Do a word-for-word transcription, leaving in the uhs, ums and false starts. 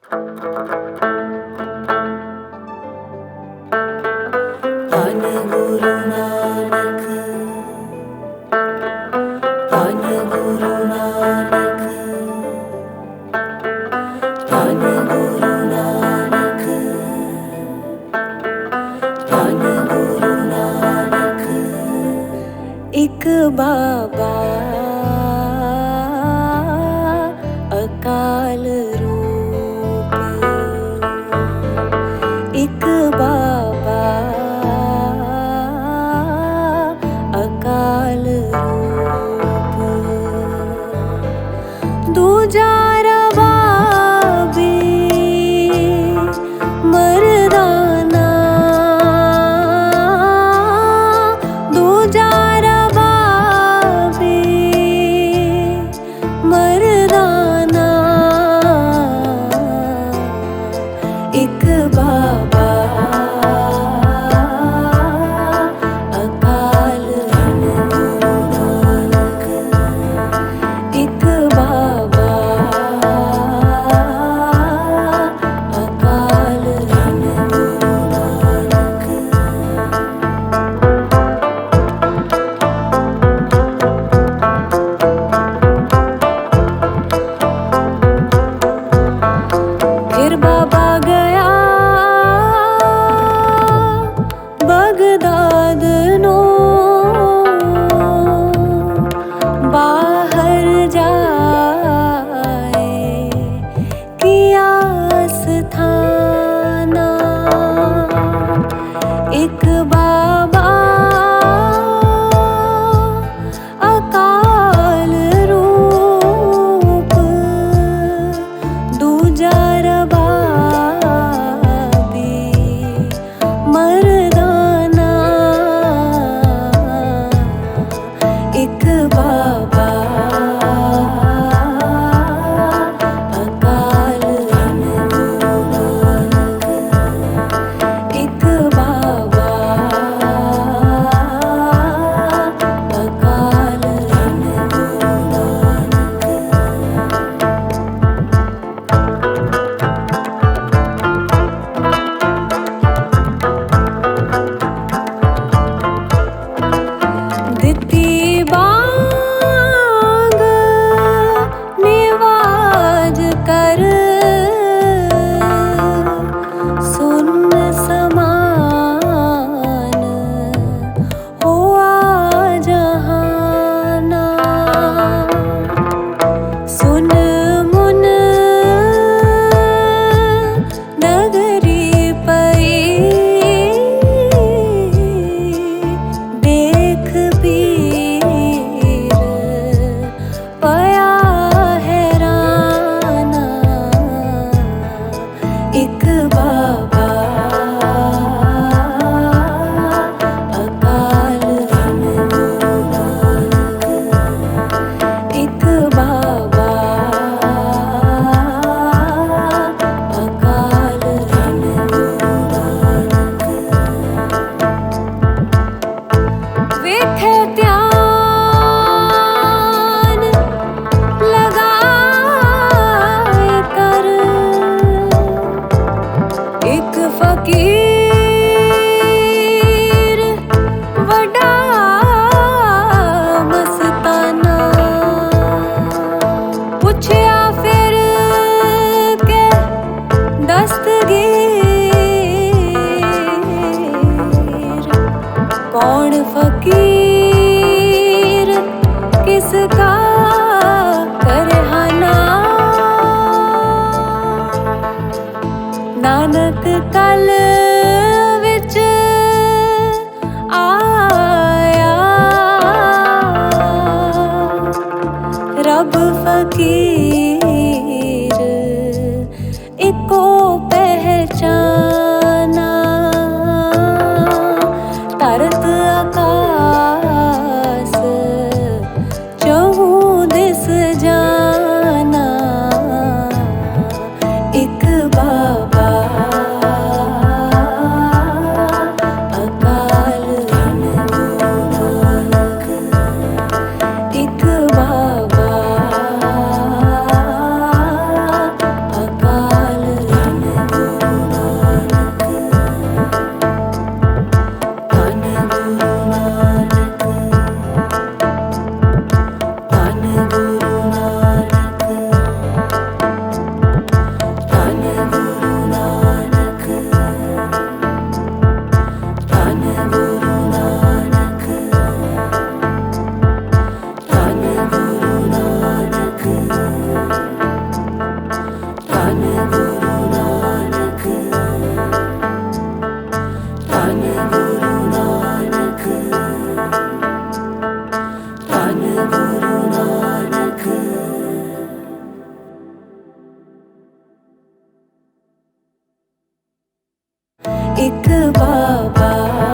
धन गुरु नानक, धन गुरु नानक, धन गुरु नानक, धन गुरु नानक। एक बाबा अकाल रूप, एक बाबा अकाल रूप, दूजा रबाबी मर्दाना, दूजा रबाबी मर्दाना। एक बाबा अकाल नानक, एक बाबा अकाल नानक। फिर बाबा गया बगदाद नो, बाहर जाए किया स्थाना। एक बाबा अकाल रूप, दूजा रबाबी मर्दाना। एक बाबा अकाल नानक, एक बाबा अकाल नानक। दिती बांग निवाज कर, सुन समान हुआ जहाना। सुन मुन नगरी पई, देख पीर पया हैराना। एक बाबा अकाल नानक, एक बाबा अकाल नानक। वेखे ध्यान लगाए कर, एक फकीर वड्डा मस्ताना। पुछया फिर के दस्तगीर, कौन फकीर किसका करहाना। नानक कल विच आया, रब फकीर इको पहचाना। तरत आकाश चहूँ दिस जाना। एक बाबा एक बाबा